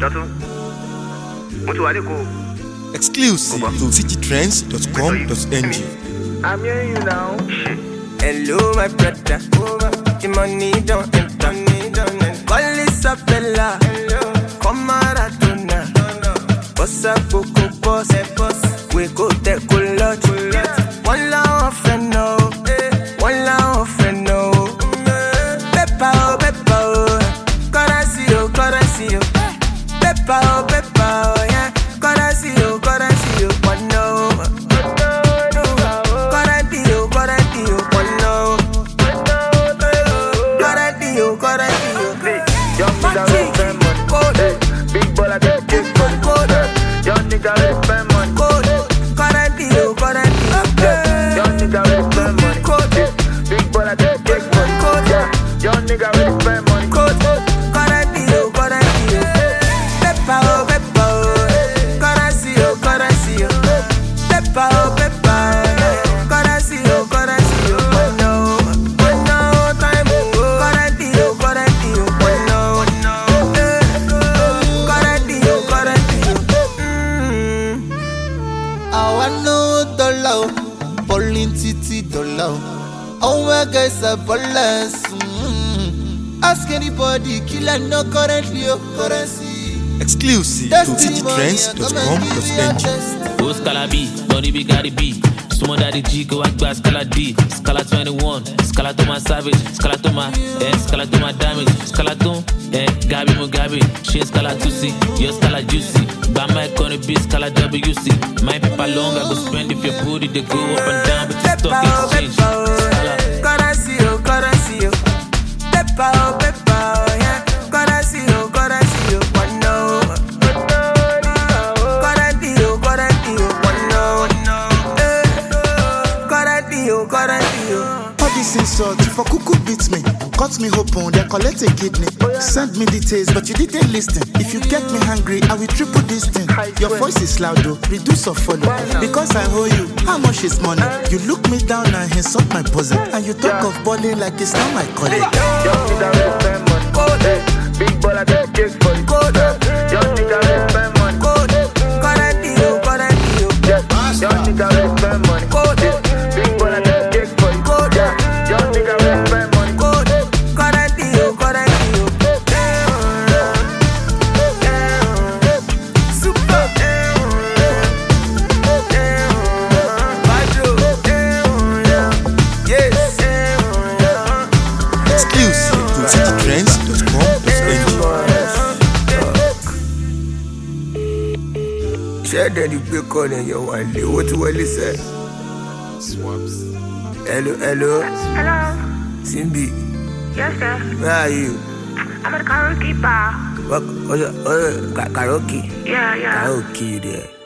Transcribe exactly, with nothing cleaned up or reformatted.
Exclusive to citytrends dot com dot n g. I'm hearing you now. Hello, my brother. The money don't enter. Call Isabella. Come Maradona. Boss up, Coco Boss. We go take a lot. One love friend no. One love friend no. Peppa oh, Peppa oh. Currency oh, currency oh. Peppa oh, Peppa oh, yeah. Currency oh, currency oh. One no. Currency oh, currency oh. One no. Currency oh, currency oh. Young nigga will spend money. Hey, big baller get kick money. Young nigga will spend money. Currency oh, currency oh. Young nigga will spend money. Hey, big baller get kick money. Young nigga will spend money. Currency oh, currency oh. Peppa oh, Peppa oh. Currency oh, currency oh. Peppa oh, Peppa oh. Currency oh, currency oh. One no, one no time oh. Currency oh, currency oh. One no, eh. Currency oh, currency oh. Mm. I want no dollar, Pauline Titi dollar. Oh my guys are ballers. Mm. Ask anybody, killer no currently oh, currency. Exclusive to citytrends dot com dot n g. Go Scala B, Donny B got the B. Sumo Daddy G, go back by Scala D. Scala twenty-one, Scala to my savage, Scala to my, eh, Scala to my damage, Scala to, eh, Gabi Mugabe, she Scala two C, your Scala juicy. Bama gonna be Scala W C. My paper long, I go spend if your booty, they go up and down, but the stock exchange. Scala. Currency oh, currency oh. Peppa oh, Peppa oh, yeah. Currency oh, currency oh. One no. Currency oh, currency oh. One no. Eh. Currency oh, currency oh. All this insult, if a cuckoo beats me, cut me open, then collect a kidney. Send me details, but you didn't listen. If you get me hungry, I will triple this thing. Your voice is loud though, reduce or follow. Because I owe you, how much is money? You look me down and insult my bosom. And you talk of balling like it's not my colleague. Young nigga will spend money. Hey, big baller get kick for you. Young nigga will spend money. Currency oh, currency oh. Young nigga will spend money. Big baller get kick for you. Young nigga will spend money. Currency oh, currency oh. Super. Yes. Exclusive to citytrends dot com dot n g. Share that you pick on your one day. What will you say? Swaps. Hello, hello. Hello. Simbi, Yes, sir. where are you? I'm at the karaoke bar. What? Oh, oh, karaoke. Yeah, yeah. Karaoke there.